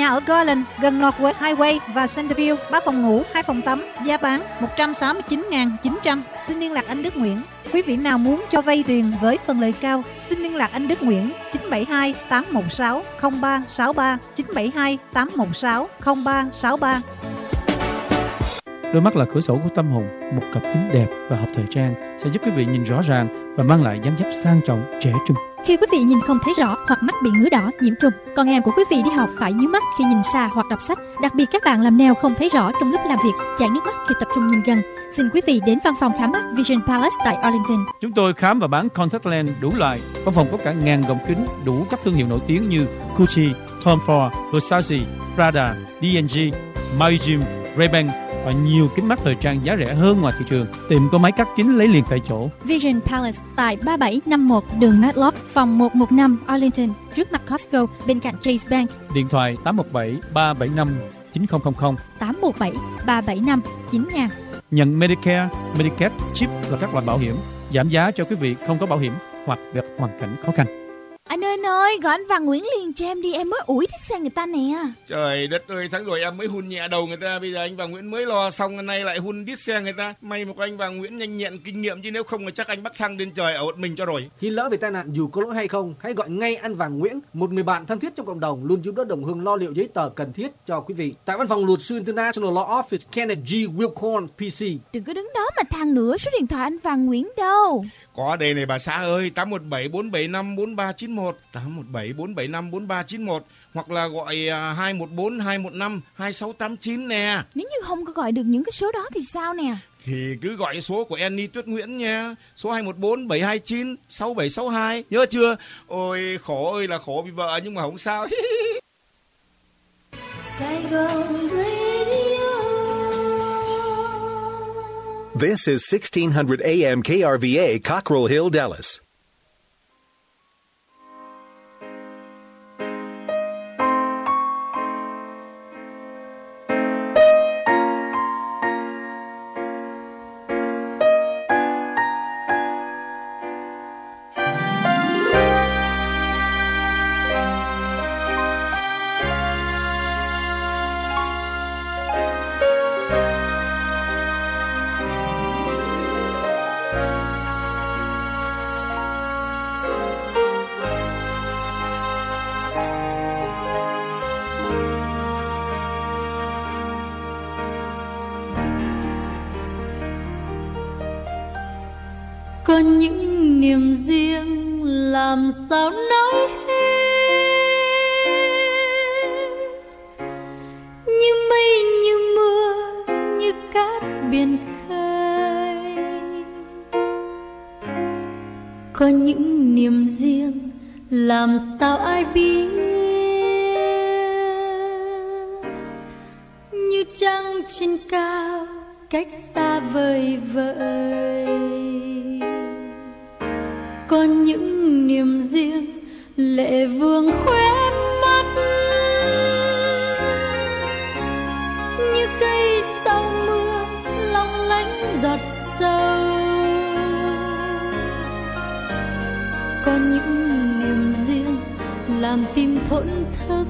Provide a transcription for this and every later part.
nhà ở Garland gần Northwest Highway và Centerville, 3 phòng ngủ, 2 phòng tắm, giá bán 169.900. Xin liên lạc anh Đức Nguyễn. Quý vị nào muốn cho vay tiền với phần lời cao, xin liên lạc anh Đức Nguyễn 972 816 0363 972 816 0363. Đôi mắt là cửa sổ của tâm hồn, một cặp kính đẹp và hợp thời trang sẽ giúp quý vị nhìn rõ ràng và mang lại dáng dấp sang trọng, trẻ trung. Khi quý vị nhìn không thấy rõ hoặc mắt bị ngứa đỏ, nhiễm trùng, con em của quý vị đi học phải nhíu mắt khi nhìn xa hoặc đọc sách. Đặc biệt các bạn làm nail không thấy rõ trong lúc làm việc, chảy nước mắt khi tập trung nhìn gần. Xin quý vị đến văn phòng khám mắt Vision Palace tại Arlington. Chúng tôi khám và bán contact lens đủ loại. Văn phòng có cả ngàn gọng kính đủ các thương hiệu nổi tiếng như Gucci, Tom Ford, Versace, Prada, D&G, Maui Jim, Ray-Ban và nhiều kính mắt thời trang giá rẻ hơn ngoài thị trường. Tiệm có máy cắt kính lấy liền tại chỗ. Vision Palace tại 3751 đường Matlock, phòng 115 Arlington, trước mặt Costco, bên cạnh Chase Bank. Điện thoại 817-375-9000, 817-375-9000. Nhận Medicare, Medicaid, chip và các loại bảo hiểm. Giảm giá cho quý vị không có bảo hiểm hoặc gặp hoàn cảnh khó khăn. Anh ơi, gọi anh Văn Nguyễn liền cho em đi, em mới ủi thích xe người ta nè. Trời đất ơi, tháng rồi em mới hun nhẹ đầu người ta, bây giờ anh Văn Nguyễn mới lo xong, hôm nay lại hun đít xe người ta. May một anh Văn Nguyễn nhanh nhẹn kinh nghiệm, chứ nếu không thì chắc anh bắc thăng lên trời ở một mình cho rồi. Khi lỡ về tai nạn dù có lỗi hay không, hãy gọi ngay anh Văn Nguyễn, một người bạn thân thiết trong cộng đồng, luôn giúp đỡ đồng hương lo liệu giấy tờ cần thiết cho quý vị. Tại văn phòng luật sư International Law Office, Kenneth G. Wilcorn, PC. Đừng có đứng đó mà than nữa, số điện thoại anh Văn Nguyễn đâu? Có đây này bà xã ơi, 817-475-4391, 817-475-4391, hoặc là gọi 214-215-2689 nè. Nếu như không có gọi được những cái số đó thì sao nè? Thì cứ gọi số của Annie Tuyết Nguyễn nha, số 214-729-6762, nhớ chưa? Ôi khổ ơi là khổ vì vợ nhưng mà không sao. Sài Gòn Radio. This is 1600 AM KRVA, Cockrell Hill, Dallas. Có những niềm riêng làm sao nói hết, như mây như mưa như cát biển khơi. Có những niềm riêng làm sao ai biết, như trăng trên cao cách xa vời vợi. Có những niềm riêng lệ vương khóe mắt, như cây sau mưa long lánh giọt sâu. Có những niềm riêng làm tim thổn thức.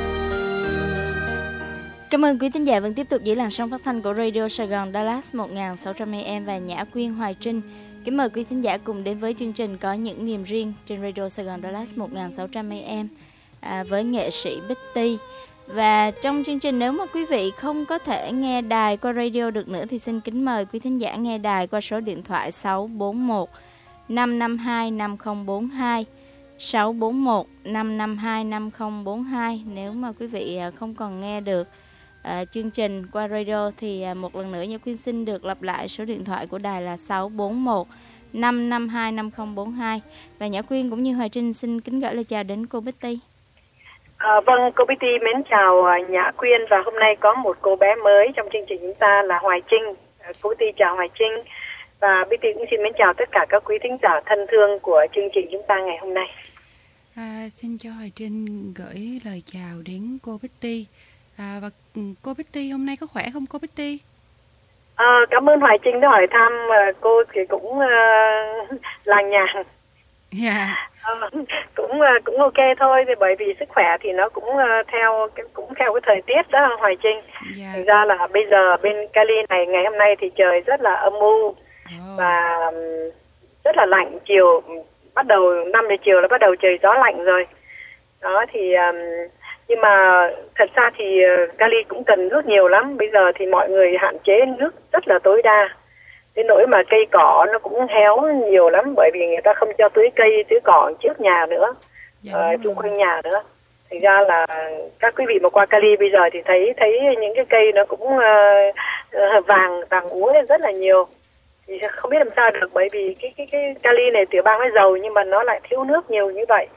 Cảm ơn quý thính giả vẫn tiếp tục giữ làn sóng phát thanh của Radio Sài Gòn Dallas 1600 AM và Nhã Quyên Hoài Trinh. Kính mời quý thính giả cùng đến với chương trình Có những niềm riêng trên Radio Sài Gòn Dallas 1600 AM với nghệ sĩ Bích Ti. Và trong chương trình, nếu mà quý vị không có thể nghe đài qua radio được nữa thì xin kính mời quý thính giả nghe đài qua số điện thoại 641 552 5042, 641 552 5042. Nếu mà quý vị không còn nghe được chương trình qua radio thì một lần nữa Nhã Quyên xin được lặp lại số điện thoại của đài là 641 552 5042. Và Nhã Quyên cũng như Hoài Trinh xin kính gửi lời chào đến cô Bích Ti. Vâng, cô Bích Ti mến chào Nhã Quyên, và hôm nay có một cô bé mới trong chương trình chúng ta là Hoài Trinh. Cô Bích Ti chào Hoài Trinh, và Bích Ti cũng xin mến chào tất cả các quý thính giả thân thương của chương trình chúng ta ngày hôm nay. Xin cho Hoài Trinh gửi lời chào đến cô Bích Ti. Và cô Bích Ti hôm nay có khỏe không cô Bích Ti? Cảm ơn Hoài Trinh đã hỏi thăm, cô thì cũng làng nhàng. Cũng ok thôi, thì bởi vì sức khỏe thì nó cũng theo cái thời tiết đó Hoài Trinh. Thực ra là bây giờ bên Cali này ngày hôm nay thì trời rất là âm u và rất là lạnh, chiều bắt đầu 5 giờ chiều là bắt đầu trời gió lạnh rồi. Đó thì nhưng mà thật ra thì Cali cũng cần nước nhiều lắm. Bây giờ thì mọi người hạn chế nước rất là tối đa. Đến nỗi mà cây cỏ nó cũng héo nhiều lắm, bởi vì người ta không cho tưới cỏ trước nhà nữa, xung quanh nhà nữa. Thành ra là các quý vị mà qua Cali bây giờ thì thấy những cái cây nó cũng vàng úa lên rất là nhiều. Thì không biết làm sao được, bởi vì cái Cali này tiểu bang nó giàu nhưng mà nó lại thiếu nước nhiều như vậy.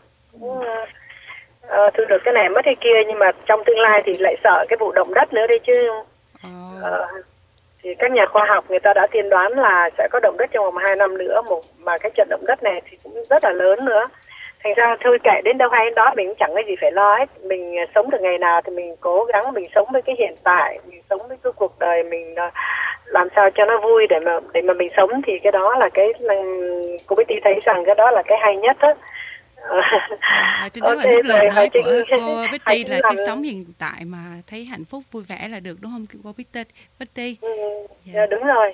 Thu được cái này mất cái kia, nhưng mà trong tương lai thì lại sợ cái vụ động đất nữa đấy chứ. Thì các nhà khoa học người ta đã tiên đoán là sẽ có động đất trong vòng 2 năm nữa, mà cái trận động đất này thì cũng rất là lớn nữa. Thành ra thôi kệ, đến đâu hay đến đó, mình cũng chẳng có gì phải lo hết. Mình sống được ngày nào thì mình cố gắng mình sống với cái hiện tại, mình sống với cái cuộc đời mình làm sao cho nó vui để mà mình sống, thì cái đó là cái cô Betty thấy rằng cái đó là cái hay nhất đó. Trên đó là lời nói của cô Betty là cái sống hiện tại mà thấy hạnh phúc vui vẻ là được, đúng không cô Betty? Đúng rồi.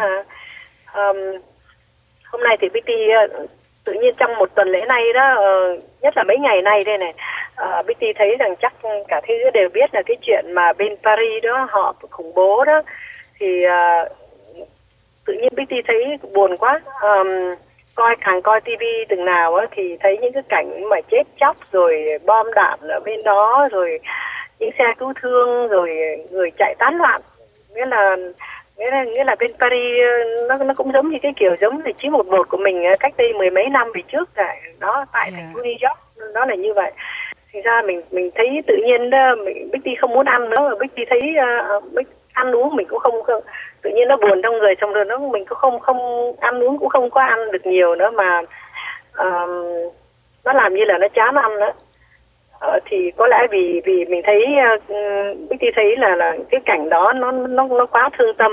Hôm nay thì Betty tự nhiên trong một tuần lễ nay đó, nhất là mấy ngày nay đây này, Betty thấy rằng chắc cả thế giới đều biết là cái chuyện mà bên Paris đó họ khủng bố đó, thì tự nhiên Betty thấy buồn quá. Càng coi tivi từng nào á thì thấy những cái cảnh mà chết chóc, rồi bom đạn ở bên đó, rồi những xe cứu thương, rồi người chạy tán loạn. Nghĩa là bên Paris nó cũng giống như cái kiểu giống là 911 của mình cách đây 10 mấy năm về trước đó, tại thành phố New York đó là như vậy. Thì ra mình thấy tự nhiên đó, Betty không muốn ăn nữa, Betty thấy ăn uống mình cũng không tự nhiên nó buồn trong người, xong rồi mình cũng không ăn uống cũng không có ăn được nhiều nữa, mà nó làm như là nó chán ăn nữa. Thì có lẽ vì mình thấy Betty thấy là cái cảnh đó nó quá thương tâm.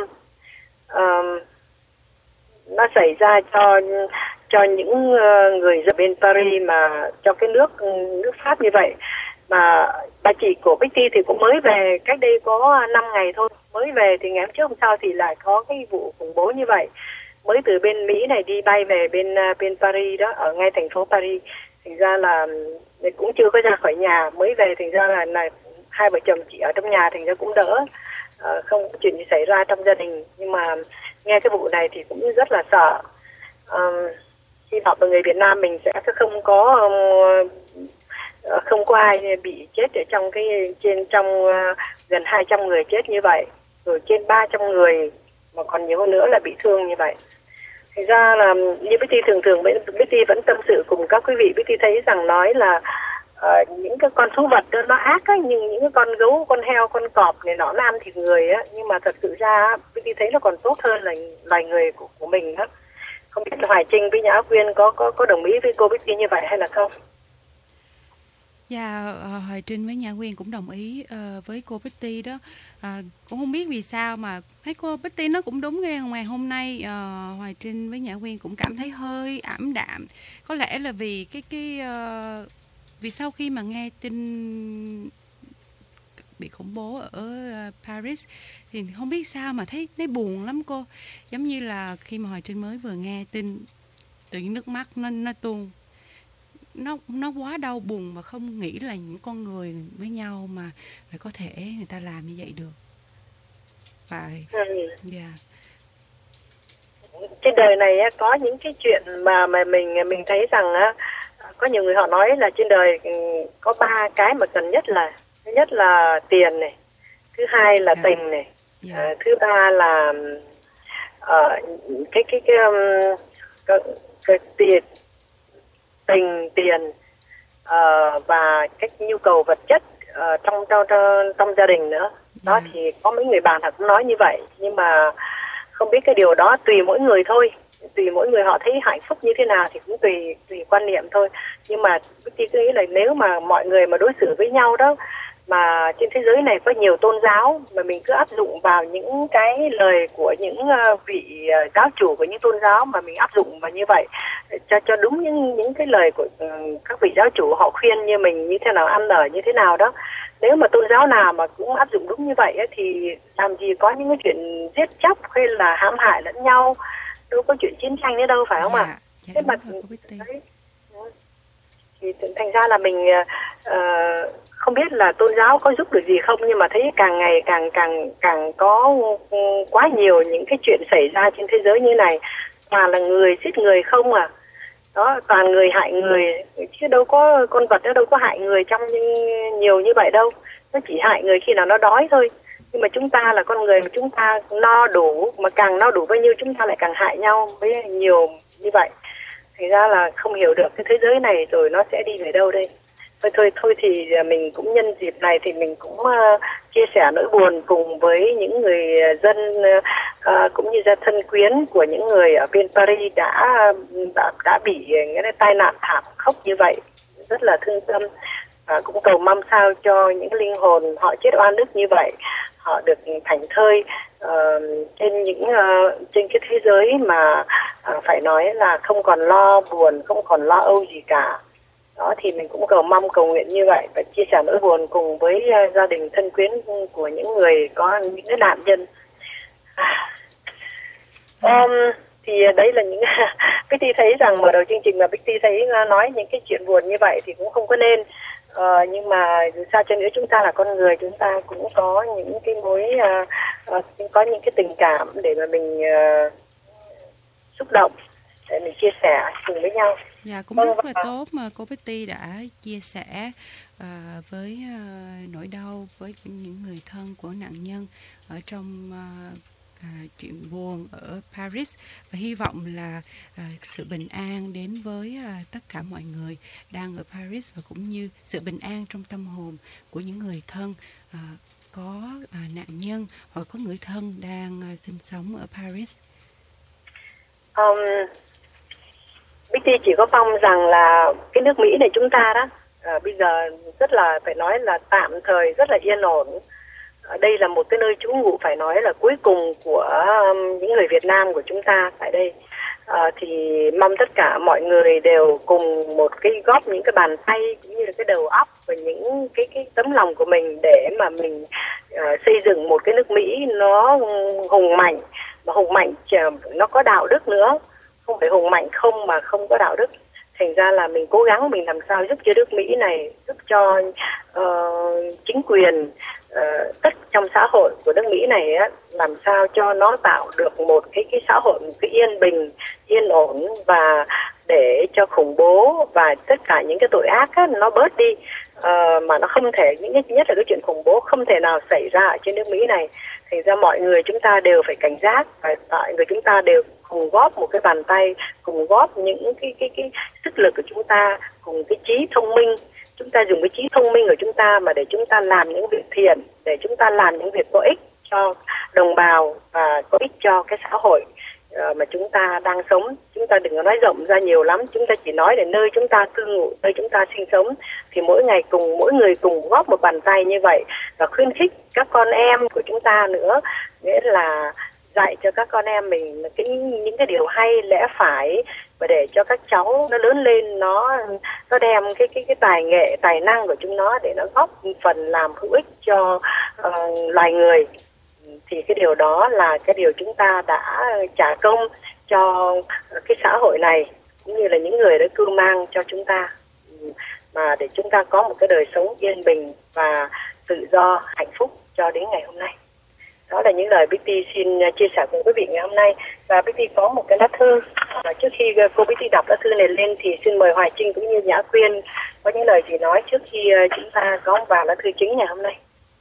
Nó xảy ra cho những người dân bên Paris, mà cho cái nước Pháp như vậy. Mà bà chị của Betty thì cũng mới về cách đây có 5 ngày thôi, mới về thì ngày hôm trước hôm sau thì lại có cái vụ khủng bố như vậy, mới từ bên Mỹ này đi bay về bên Paris đó, ở ngay thành phố Paris. Thành ra là cũng chưa có ra khỏi nhà, mới về, thành ra là hai vợ chồng chị ở trong nhà, thành ra cũng đỡ, không có chuyện gì xảy ra trong gia đình. Nhưng mà nghe cái vụ này thì cũng rất là sợ. Hy vọng là người Việt Nam mình sẽ không có ai bị chết ở trong gần 200 người chết như vậy, rồi trên 300 người mà còn nhiều hơn nữa là bị thương như vậy. Thực ra là như Betty thường Betty vẫn tâm sự cùng các quý vị. Betty thấy rằng nói là những cái con thú vật đó nó ác á, nhưng những cái con gấu, con heo, con cọp này nó ăn thịt người á, nhưng mà thật sự ra Betty thấy nó còn tốt hơn là loài người của mình đó. Không biết là Hoài Trinh với Nhã Quyên có đồng ý với cô Betty như vậy hay là không? Dạ, Hoài Trinh với Nhã Quyên cũng đồng ý với cô Betty đó. Cũng không biết vì sao mà thấy cô Betty nó cũng đúng ghê. Ngày hôm nay Hoài Trinh với Nhã Quyên cũng cảm thấy hơi ảm đạm. Có lẽ là vì vì sau khi mà nghe tin bị khủng bố ở Paris thì không biết sao mà thấy buồn lắm cô. Giống như là khi mà Hoài Trinh mới vừa nghe tin, tự nhiên nước mắt nó tuôn. Nó quá đau buồn mà không nghĩ là những con người với nhau mà phải có thể người ta làm như vậy được. Phải. Trên đời này có những cái chuyện mà mình thấy rằng có nhiều người họ nói là trên đời có 3 cái mà cần nhất là, thứ nhất là tiền này, thứ hai là tình này, thứ ba là cái tiền và các nhu cầu vật chất trong gia đình nữa. Đó thì có mấy người bạn họ cũng nói như vậy, nhưng mà không biết cái điều đó tùy mỗi người thôi, tùy mỗi người họ thấy hạnh phúc như thế nào thì cũng tùy quan niệm thôi. Nhưng mà tôi nghĩ là nếu mà mọi người mà đối xử với nhau đó mà trên thế giới này có nhiều tôn giáo mà mình cứ áp dụng vào những cái lời của những vị giáo chủ của những tôn giáo mà mình áp dụng vào như vậy cho đúng những cái lời của các vị giáo chủ họ khuyên như mình như thế nào ăn ở như thế nào đó. Nếu mà tôn giáo nào mà cũng áp dụng đúng như vậy ấy, thì làm gì có những cái chuyện giết chóc hay là hãm hại lẫn nhau, đâu có chuyện chiến tranh nữa đâu, phải không ạ? Thế mà đấy, thì thành ra là mình không biết là tôn giáo có giúp được gì không, nhưng mà thấy càng ngày càng có quá nhiều những cái chuyện xảy ra trên thế giới như này, toàn là người giết người không à. Đó, toàn người hại người, chứ đâu có con vật nó đâu có hại người trong nhiều như vậy đâu. Nó chỉ hại người khi nào nó đói thôi. Nhưng mà chúng ta là con người mà chúng ta no đủ, mà càng no đủ bao nhiêu chúng ta lại càng hại nhau với nhiều như vậy. Thành ra là không hiểu được cái thế giới này rồi nó sẽ đi về đâu đây. Thôi thì mình cũng nhân dịp này thì mình cũng chia sẻ nỗi buồn cùng với những người dân cũng như gia thân quyến của những người ở bên Paris đã bị cái tai nạn thảm khốc như vậy, rất là thương tâm. Cũng cầu mong sao cho những linh hồn họ chết oan ức như vậy họ được thảnh thơi trên cái thế giới mà phải nói là không còn lo buồn, không còn lo âu gì cả. Đó thì mình cũng cầu mong cầu nguyện như vậy và chia sẻ nỗi buồn cùng với gia đình thân quyến của những người có những cái nạn nhân. Thì đấy là những Bích thấy rằng mở đầu chương trình mà Bích thấy nói những cái chuyện buồn như vậy thì cũng không có nên. Nhưng mà dù sao cho nữa chúng ta là con người, chúng ta cũng có những cái có những cái tình cảm để mà mình xúc động, để mình chia sẻ cùng với nhau. Dạ, cũng rất là tốt mà cô Betty đã chia sẻ với nỗi đau với những người thân của nạn nhân ở trong chuyện buồn ở Paris, và hy vọng là sự bình an đến với tất cả mọi người đang ở Paris, và cũng như sự bình an trong tâm hồn của những người thân có nạn nhân hoặc có người thân đang sinh sống ở Paris. Bích chỉ có mong rằng là cái nước Mỹ này chúng ta đó bây giờ rất là phải nói là tạm thời rất là yên ổn. Đây là một cái nơi trú ngụ phải nói là cuối cùng của những người Việt Nam của chúng ta tại đây. Thì mong tất cả mọi người đều cùng một cái góp những cái bàn tay cũng như là cái đầu óc và những cái tấm lòng của mình để mà mình xây dựng một cái nước Mỹ nó hùng mạnh, mà hùng mạnh nó có đạo đức nữa, không phải hùng mạnh không mà không có đạo đức. Thành ra là mình cố gắng mình làm sao giúp cho nước Mỹ này, giúp cho chính quyền tất trong xã hội của nước Mỹ này á, làm sao cho nó tạo được một cái xã hội một cái yên bình, yên ổn, và để cho khủng bố và tất cả những cái tội ác á, nó bớt đi, mà nó không thể, những cái nhất là cái chuyện khủng bố không thể nào xảy ra ở trên nước Mỹ này. Thành ra mọi người chúng ta đều phải cảnh giác, và mọi người chúng ta đều cùng góp một cái bàn tay, cùng góp những cái sức lực của chúng ta, cùng cái trí thông minh. Chúng ta dùng cái trí thông minh của chúng ta mà để chúng ta làm những việc thiện, để chúng ta làm những việc có ích cho đồng bào và có ích cho cái xã hội mà chúng ta đang sống. Chúng ta đừng có nói rộng ra nhiều lắm, chúng ta chỉ nói để nơi chúng ta cư ngụ, nơi chúng ta sinh sống. Thì mỗi người cùng góp một bàn tay như vậy, và khuyến khích các con em của chúng ta nữa, nghĩa là dạy cho các con em mình những cái điều hay lẽ phải, và để cho các cháu nó lớn lên nó đem cái tài nghệ, tài năng của chúng nó để nó góp phần làm hữu ích cho loài người. Thì cái điều đó là cái điều chúng ta đã trả công cho cái xã hội này, cũng như là những người đã cưu mang cho chúng ta, mà để chúng ta có một cái đời sống yên bình và tự do, hạnh phúc cho đến ngày hôm nay. Đó là những lời Betty xin chia sẻ cùng quý vị ngày hôm nay. Và Betty có một cái lá thư. Trước khi cô Betty đọc lá thư này lên thì xin mời Hoài Trinh cũng như Nhã Quyên có những lời gì nói trước khi chúng ta có vào lá thư chính ngày hôm nay.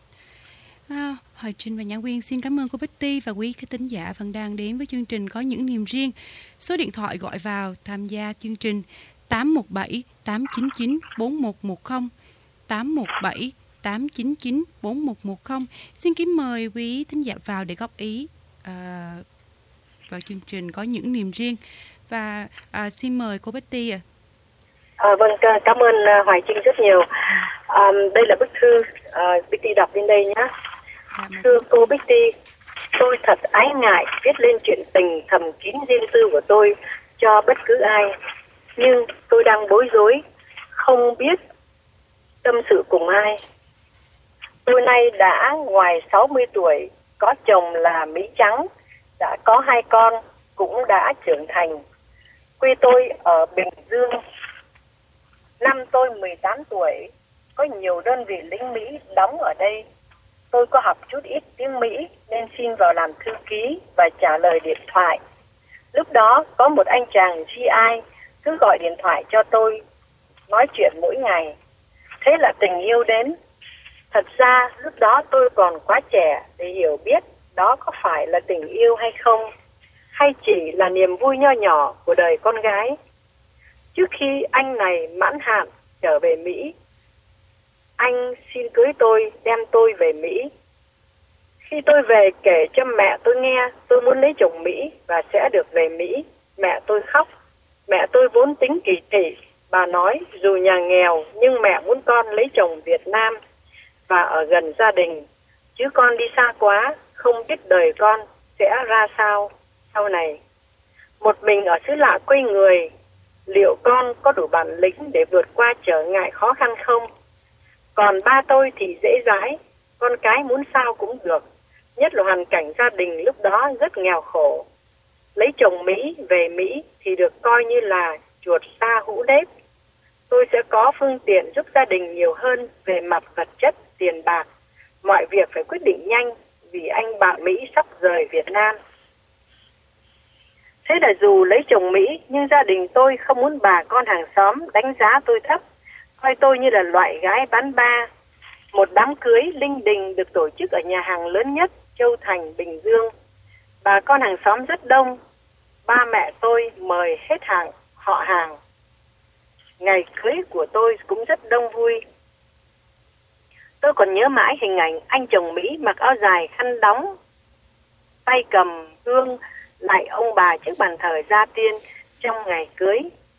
Hoài Trinh và Nhã Quyên xin cảm ơn cô Betty và quý khán thính giả vẫn đang đến với chương trình Có Những Niềm Riêng. Số điện thoại gọi vào tham gia chương trình 817 899 4110, 817 899 4110. Xin kính mời quý thính giả vào để góp ý vào chương trình Có Những Niềm Riêng. Và xin mời cô Betty ạ. Vâng, cảm ơn Hoài Trinh rất nhiều. Đây là bức thư Bitty đọc lên đây nhé. Thưa cô Bitty, tôi thật ái ngại viết lên chuyện tình thầm kín riêng tư của tôi cho bất cứ ai. Nhưng tôi đang bối rối, không biết tâm sự cùng ai. Tôi nay đã ngoài 60 tuổi, có chồng là Mỹ Trắng, đã có 2 con, cũng đã trưởng thành. Quê tôi ở Bình Dương. Năm tôi 18 tuổi, có nhiều đơn vị lính Mỹ đóng ở đây. Tôi có học chút ít tiếng Mỹ nên xin vào làm thư ký và trả lời điện thoại. Lúc đó có một anh chàng GI cứ gọi điện thoại cho tôi, nói chuyện mỗi ngày. Thế là tình yêu đến. Thật ra lúc đó tôi còn quá trẻ để hiểu biết đó có phải là tình yêu hay không, hay chỉ là niềm vui nho nhỏ của đời con gái. Trước khi anh này mãn hạn trở về Mỹ, anh xin cưới tôi, đem tôi về Mỹ. Khi tôi về kể cho mẹ tôi nghe tôi muốn lấy chồng Mỹ và sẽ được về Mỹ, mẹ tôi khóc. Mẹ tôi vốn tính kỳ thị, bà nói dù nhà nghèo nhưng mẹ muốn con lấy chồng Việt Nam và ở gần gia đình, chứ con đi xa quá, không biết đời con sẽ ra sao sau này. Một mình ở xứ lạ quê người, liệu con có đủ bản lĩnh để vượt qua trở ngại khó khăn không? Còn ba tôi thì dễ dãi, con cái muốn sao cũng được, nhất là hoàn cảnh gia đình lúc đó rất nghèo khổ. Lấy chồng Mỹ về Mỹ thì được coi như là chuột sa hũ đếp. Tôi sẽ có phương tiện giúp gia đình nhiều hơn về mặt vật chất, tiền bạc. Mọi việc phải quyết định nhanh vì anh bạn Mỹ sắp rời Việt Nam. Thế là dù lấy chồng Mỹ nhưng gia đình tôi không muốn bà con hàng xóm đánh giá tôi thấp, coi tôi như là loại gái bán ba. Một đám cưới linh đình được tổ chức ở nhà hàng lớn nhất Châu Thành, Bình Dương. Bà con hàng xóm rất đông. Ba mẹ tôi mời hết họ hàng. Ngày cưới của tôi cũng rất đông vui. Tôi còn nhớ mãi hình ảnh anh chồng Mỹ mặc áo dài khăn đóng, tay cầm hương lại ông bà trước bàn thờ gia tiên trong ngày cưới.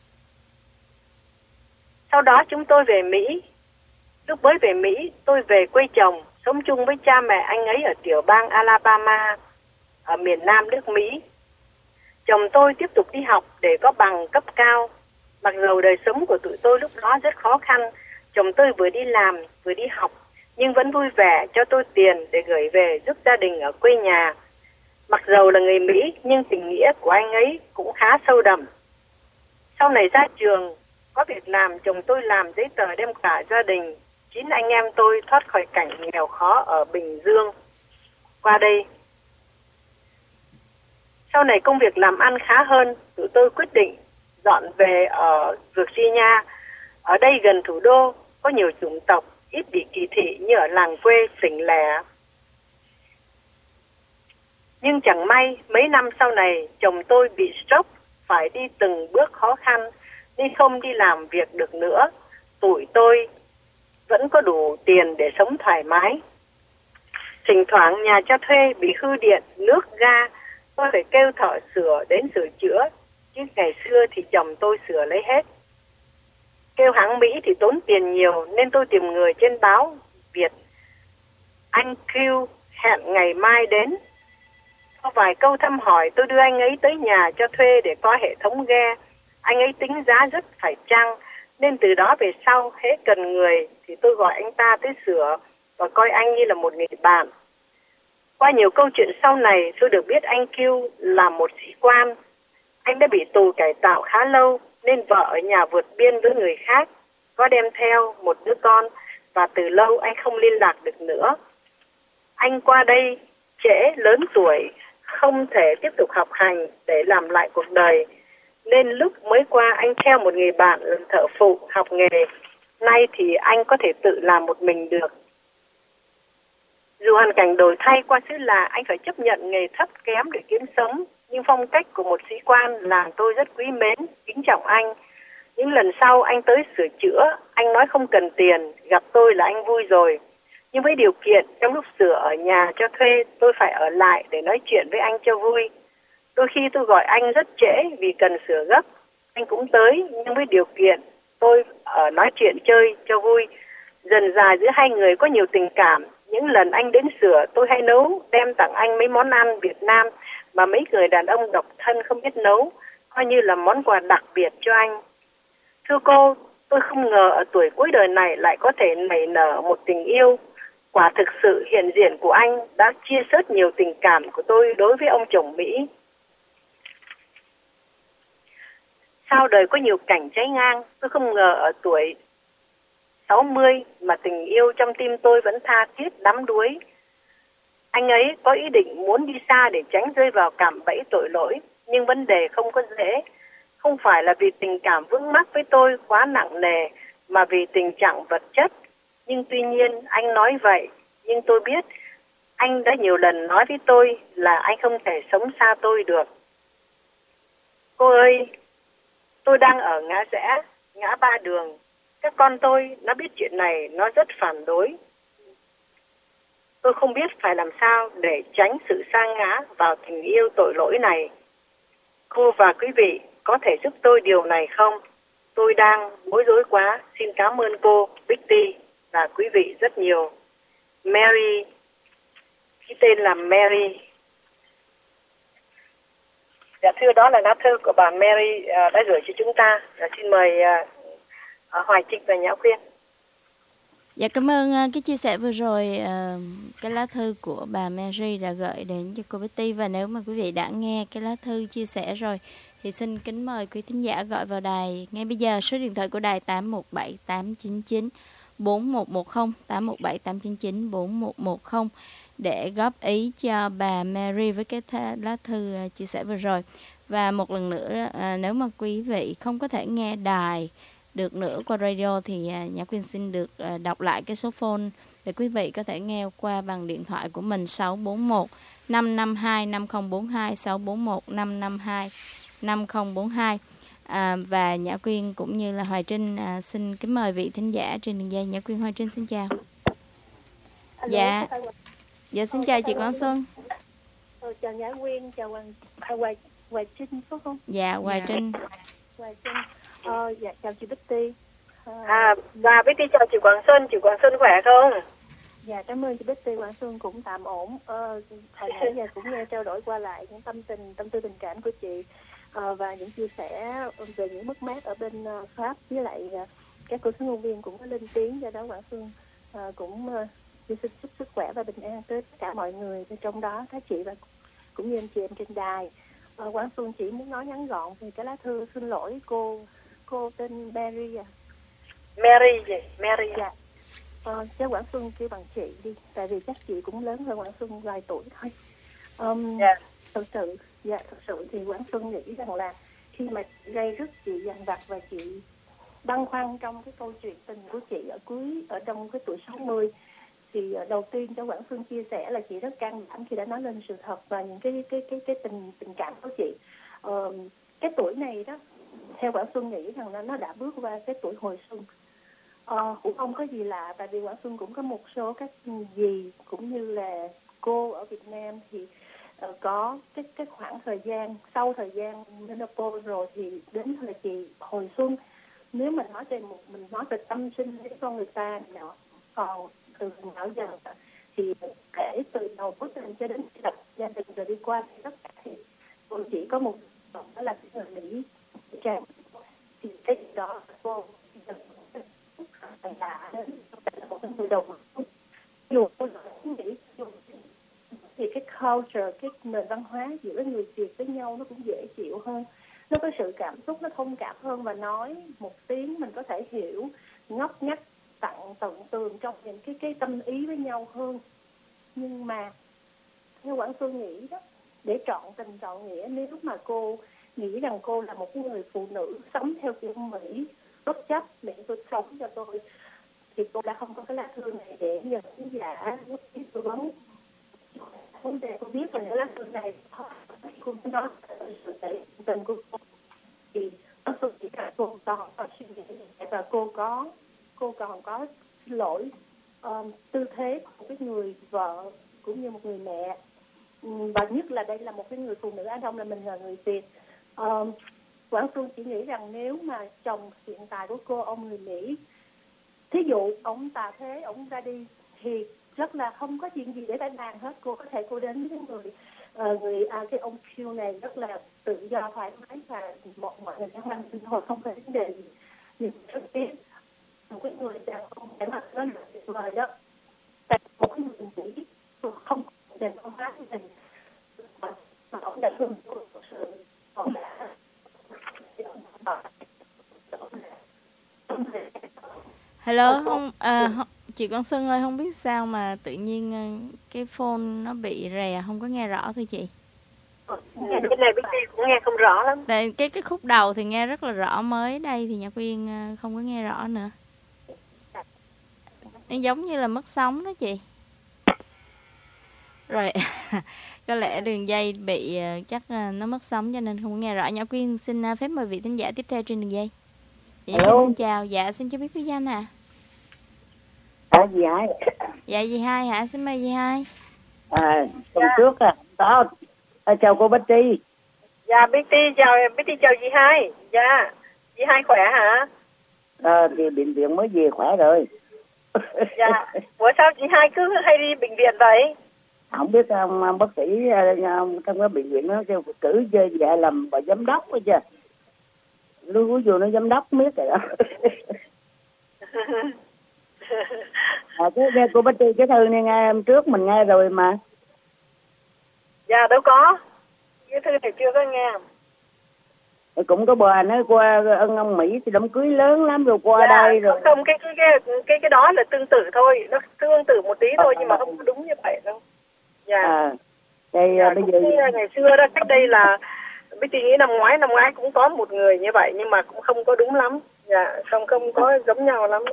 Sau đó chúng tôi về Mỹ. Lúc mới về Mỹ, tôi về quê chồng, sống chung với cha mẹ anh ấy ở tiểu bang Alabama, ở miền Nam nước Mỹ. Chồng tôi tiếp tục đi học để có bằng cấp cao. Mặc dù đời sống của tụi tôi lúc đó rất khó khăn, chồng tôi vừa đi làm vừa đi học, nhưng vẫn vui vẻ cho tôi tiền để gửi về giúp gia đình ở quê nhà. Mặc dù là người Mỹ, nhưng tình nghĩa của anh ấy cũng khá sâu đậm. Sau này ra trường, có việc làm, chồng tôi làm giấy tờ đem cả gia đình, 9 anh em tôi thoát khỏi cảnh nghèo khó ở Bình Dương qua đây. Sau này công việc làm ăn khá hơn, tụi tôi quyết định dọn về ở Virginia. Ở đây gần thủ đô, có nhiều chủng tộc, ít bị kỳ thị như ở làng quê tỉnh lẻ. Nhưng chẳng may, mấy năm sau này, chồng tôi bị stroke, phải đi từng bước khó khăn, nên không đi làm việc được nữa. Tụi tôi vẫn có đủ tiền để sống thoải mái. Thỉnh thoảng nhà cho thuê bị hư điện, nước, ga, tôi phải kêu thợ sửa đến sửa chữa, chứ ngày xưa thì chồng tôi sửa lấy hết. Kêu hãng Mỹ thì tốn tiền nhiều nên tôi tìm người trên báo Việt. Anh Q hẹn ngày mai đến. Sau vài câu thăm hỏi, tôi đưa anh ấy tới nhà cho thuê để coi hệ thống ghe. Anh ấy tính giá rất phải chăng, nên từ đó về sau, hễ cần người thì tôi gọi anh ta tới sửa và coi anh như là một người bạn. Qua nhiều câu chuyện sau này, tôi được biết anh Q là một sĩ quan. Anh đã bị tù cải tạo khá lâu, nên vợ ở nhà vượt biên với người khác, có đem theo một đứa con, và từ lâu anh không liên lạc được nữa. Anh qua đây trễ lớn tuổi, không thể tiếp tục học hành để làm lại cuộc đời, nên lúc mới qua anh theo một người bạn làm thợ phụ học nghề. Nay thì anh có thể tự làm một mình được. Dù hoàn cảnh đổi thay qua xứ lạ, anh phải chấp nhận nghề thấp kém để kiếm sống. Nhưng phong cách của một sĩ quan làm tôi rất quý mến, kính trọng anh. Những lần sau anh tới sửa chữa, anh nói không cần tiền, gặp tôi là anh vui rồi. Nhưng với điều kiện trong lúc sửa ở nhà cho thuê, tôi phải ở lại để nói chuyện với anh cho vui. Đôi khi tôi gọi anh rất trễ vì cần sửa gấp, anh cũng tới, nhưng với điều kiện tôi ở nói chuyện chơi cho vui. Dần dà giữa hai người có nhiều tình cảm. Những lần anh đến sửa, tôi hay nấu, đem tặng anh mấy món ăn Việt Nam mà mấy người đàn ông độc thân không biết nấu, coi như là món quà đặc biệt cho anh. Thưa cô, tôi không ngờ ở tuổi cuối đời này lại có thể nảy nở một tình yêu. Quả thực sự hiện diện của anh đã chia sớt nhiều tình cảm của tôi đối với ông chồng Mỹ. Sao đời có nhiều cảnh trái ngang, tôi không ngờ ở tuổi 60 mà tình yêu trong tim tôi vẫn tha thiết đắm đuối. Anh ấy có ý định muốn đi xa để tránh rơi vào cạm bẫy tội lỗi, nhưng vấn đề không có dễ. Không phải là vì tình cảm vướng mắc với tôi quá nặng nề, mà vì tình trạng vật chất. Nhưng tuy nhiên anh nói vậy, nhưng tôi biết anh đã nhiều lần nói với tôi là anh không thể sống xa tôi được. Cô ơi, tôi đang ở ngã rẽ, ngã ba đường. Các con tôi nó biết chuyện này, nó rất phản đối. Tôi không biết phải làm sao để tránh sự sa ngã vào tình yêu tội lỗi này. Cô và quý vị có thể giúp tôi điều này không? Tôi đang bối rối quá. Xin cảm ơn cô, Bitty và quý vị rất nhiều. Mary, cái tên là Mary. Dạ thưa, đó là lá thư của bà Mary đã gửi cho chúng ta. Xin mời Hoài Trinh và Nhã Quyên. Dạ, cảm ơn cái chia sẻ vừa rồi, cái lá thư của bà Mary đã gửi đến cho cô Betty. Và nếu mà quý vị đã nghe cái lá thư chia sẻ rồi thì xin kính mời quý thính giả gọi vào đài ngay bây giờ. Số điện thoại của đài 817 899 4110, 817 899 4110 để góp ý cho bà Mary với cái lá thư chia sẻ vừa rồi. Và một lần nữa, nếu mà quý vị không có thể nghe đài được nữa qua radio thì Nhã Quyên xin được đọc lại cái số phone để quý vị có thể nghe qua bằng điện thoại của mình: 641 552 5042, 641 552 5042. Và Nhã Quyên cũng như là Hoài Trinh xin kính mời vị thính giả trên đường dây. Nhã Quyên, Hoài Trinh xin chào. Dạ, xin chào chị Quang Xuân. Chào Nhã Quyên, chào Hoài Trinh phải không? Dạ, Hoài Trinh. Dạ, chào chị Betty. Và Betty chào chị Quang Xuân. Chị Quang Xuân khỏe không? Dạ, cảm ơn chị Betty. Quang Xuân cũng tạm ổn. Hồi nãy giờ cũng nghe trao đổi qua lại những tâm tư tình cảm của chị và những chia sẻ về những mất mát ở bên Pháp, với lại các cô hướng ngôn viên cũng có lên tiếng. Do đó Quang Xuân cũng xin chúc sức khỏe và bình an tới tất cả mọi người, trong đó các chị và cũng như anh chị em trên đài. Quang Xuân chỉ muốn nói ngắn gọn về cái lá thư. Xin lỗi cô tên Mary Mary. Dạ. Chứ Quang Xuân kêu bằng chị đi, tại vì chắc chị cũng lớn hơn Quang Xuân vài tuổi thôi. Thật sự thì Quang Xuân nghĩ rằng là khi mà gây rất chị dằn vặt và chị băn khoăn trong cái câu chuyện tình của chị ở trong cái tuổi 60, thì đầu tiên cho Quang Xuân chia sẻ là chị rất can đảm khi đã nói lên sự thật và những cái tình cảm của chị. Cái tuổi này đó, theo Quang Xuân nghĩ rằng là nó đã bước qua cái tuổi hồi xuân. Cũng không có gì lạ, tại vì Quang Xuân cũng có một số các dì cũng như là cô ở Việt Nam thì có cái khoảng thời gian sau thời gian menopause rồi thì đến thời kỳ hồi xuân. Nếu mình nói về tâm sinh với con người ta nhỏ, còn từ nhỏ giờ thì kể từ đầu bước lên cho đến lập gia đình rồi đi qua thì tất cả thì cô chỉ có một đó là cái người Mỹ trang, thì cái đó cô là một người đồng dù cô nghĩ thì cái culture, cái nền văn hóa giữa người Việt với nhau nó cũng dễ chịu hơn, nó có sự cảm xúc, nó thông cảm hơn, và nói một tiếng mình có thể hiểu, ngóc ngách tận tường trong những cái tâm ý với nhau hơn. Nhưng mà theo Quang Xuân nghĩ đó, để trọn tình trọn nghĩa, nếu mà cô nghĩ rằng cô là một người phụ nữ sống theo kiểu Mỹ, bất chấp miễn tôi sống cho tôi, thì cô đã không có cái lá thư này để nhờ khán giả góp ý tư vấn. Vấn đề cô biết là cái lá thư này cô nói sự thể tình của cô, thì Quang Xuân chỉ là cô còn có suy nghĩ và cô còn có lỗi tư thế của cái người vợ cũng như một người mẹ, và nhất là đây là một cái người phụ nữ Á Đông, là mình là người Việt. Quang Xuân chỉ nghĩ rằng nếu mà chồng hiện tại của cô, ông người Mỹ, thí dụ ông tà thế, ông ra đi thì rất là không có chuyện gì để phải bàn hết. Cô có thể cô đến với cái ông Q này rất là tự do thoải mái và mọi người sẽ hoan nghênh thôi, không có vấn đề gì. Nhưng rất tiếc một cái người đàn ông để mà nó là tuyệt vời đó. Tại một cái người Mỹ không nền văn hóa của mình mà ông đã hưởng thụ sự ông đã Hello, chị Quang Xuân ơi, không biết sao mà tự nhiên cái phone nó bị rè, không có nghe rõ thôi chị. Cái này Bích cũng nghe không rõ lắm. Tại cái khúc đầu thì nghe rất là rõ, mới đây thì Nhã Quyên không có nghe rõ nữa. Nó giống như là mất sóng đó chị. Rồi, có lẽ đường dây bị chắc nó mất sóng cho nên không có nghe rõ. Nhã Quyên xin phép mời vị thính giả tiếp theo trên đường dây. Nhã Quyên xin chào. Dạ, xin cho biết quý danh ạ. Dì Hai. Dạ, dì Hai hả? Xin mời dì Hai. Tuần trước đó. Chào cô Betty. Dạ, Betty chào dì Hai. Dạ, dì Hai khỏe hả? Thì bệnh viện mới về khỏe rồi. Dạ, ủa sao dì Hai cứ hay đi bệnh viện vậy? Không biết ông bác sĩ trong cái bệnh viện nó kêu cử về làm bà giám đốc thôi chứ. Lưu Hữu Dù nó giám đốc biết rồi đó. Cái cô Betty cái thư này nghe hôm trước mình nghe rồi mà. Dạ đâu có. Cái thư này chưa có nghe. Cũng có bà nói qua ân ông Mỹ thì đám cưới lớn lắm rồi qua đây rồi. Không, cái đó là tương tự thôi, nó tương tự một tí thôi nhưng mà không đúng như vậy đâu. Dạ. Bây giờ ngày xưa đó, cách đây là Betty nghĩ năm ngoái cũng có một người như vậy nhưng mà cũng không có đúng lắm. Dạ, không có giống nhau lắm.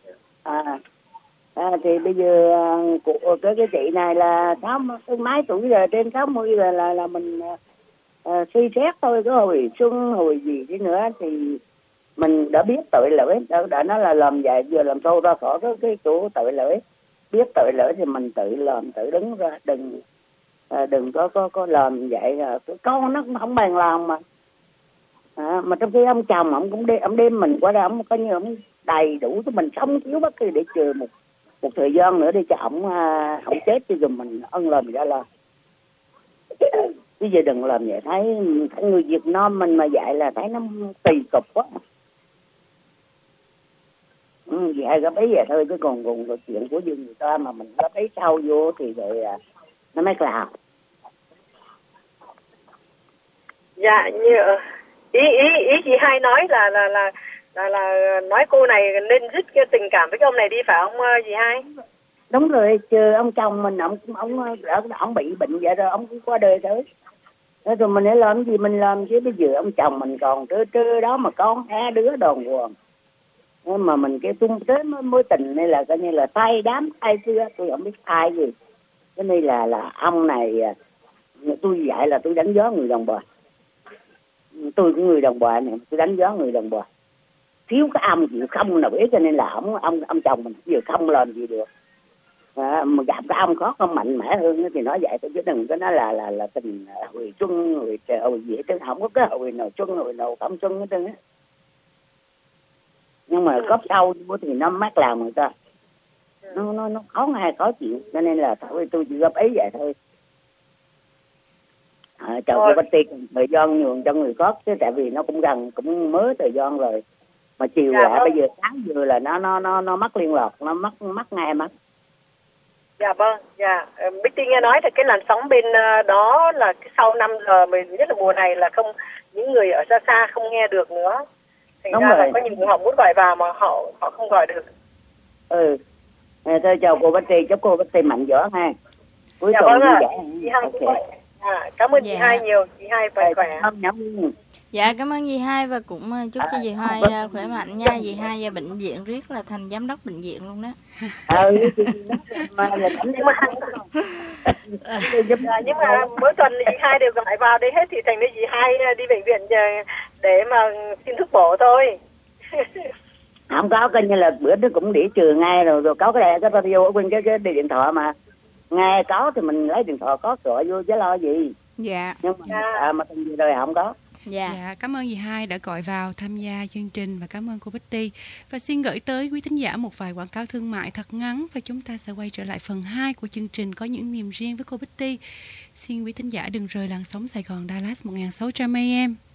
Thì bây giờ cái chị này là mấy tuổi rồi, trên 60 rồi là mình suy xét thôi, có hồi xuân hồi gì chứ nữa thì mình đã biết tội lỗi, đã nói là làm vậy vừa làm sâu ra khỏi cái chỗ tội lỗi, biết tội lỗi thì mình tự làm tự đứng ra, đừng có làm vậy là con nó cũng không bằng lòng mà trong khi ông chồng ông đem mình qua đây, ông coi như ông đầy đủ cho mình sống thiếu bất kỳ để chờ một thời gian nữa để cho ông chết cho dùm mình ân làm ra là bây giờ đừng làm vậy, thấy người Việt Nam mình mà dạy là thấy nó kỳ cục quá. Dạy góp ý vậy thôi chứ còn chuyện của dân người ta mà mình góp ý sau vô thì rồi nó mới làm. Dạ, như ý chị Hai nói là nói cô này nên dứt cái tình cảm với cái ông này đi phải không chị Hai? Đúng rồi, chứ ông chồng mình ông bị bệnh vậy rồi ông cũng qua đời thôi. Rồi mình để làm gì mình làm chứ bây giờ ông chồng mình còn trơ đó mà con 2 đứa đòn quần. Mà mình cái tung tới mối tình này là coi như là tay đám tay xưa, tôi không biết ai gì. Cái này là ông này tôi dạy là tôi đánh giá người đồng bào. Tôi cũng người đồng bào này, tôi đánh giá người đồng bào. Thiếu cái ông chịu không nào biết cho nên là ông chồng mình giờ không làm gì được. Mà gặp cái ông có con mạnh mẽ hơn thì nói vậy tôi chứ đừng có nói là tình hồi xuân hồi hồi gì chứ không có cái hồi nào xuân hồi nào không xuân hết trơn á. Nhưng mà góp sau thì nó mát lòng người ta, nó khó nghe khó chịu cho nên là thôi tôi chỉ góp ý vậy thôi. Chào cô Bách Tiên thời gian nhường cho người khác chứ tại vì nó cũng gần cũng mới thời gian rồi mà chiều lại bây giờ sáng giờ là nó mất liên lạc, nó mất ngay mất. Dạ vâng, dạ. Bích Tiên nghe nói là cái làn sóng bên đó là sau 5 giờ, nhất là mùa này là không, những người ở xa xa không nghe được nữa. Thành đúng ra rồi. Là có nhiều người họ muốn gọi vào mà họ không gọi được. Thôi chào cô Bích Tiên, chúc cô Bích Tiên mạnh giỏi ha. Cuối dạ tuần vâng ạ. Chị Hai cũng vậy. Cảm ơn chị Hai nhiều, chị Hai khỏe. Dạ cảm ơn dì Hai và cũng chúc cho dì Hai khỏe mạnh nha. Dì Hai và bệnh viện riết là thành giám đốc bệnh viện luôn đó. Nhưng mà mỗi tuần dì Hai đều gọi vào đây hết thì thành ra dì Hai đi bệnh viện để mà xin thuốc bổ thôi. Không có coi như là bữa đó cũng đĩa trừ ngay rồi có cái radio ở bên cái điện thoại mà nghe có thì mình lấy điện thoại có gọi vô chứ lo gì. Dạ. Nhưng mà mà từng gì rồi không có. Dạ, cảm ơn dì Hai đã gọi vào tham gia chương trình và cảm ơn cô Betty. Và xin gửi tới quý thính giả một vài quảng cáo thương mại thật ngắn và chúng ta sẽ quay trở lại phần 2 của chương trình Có những niềm riêng với cô Betty. Xin quý thính giả đừng rời làn sóng Sài Gòn Dallas 1600 AM.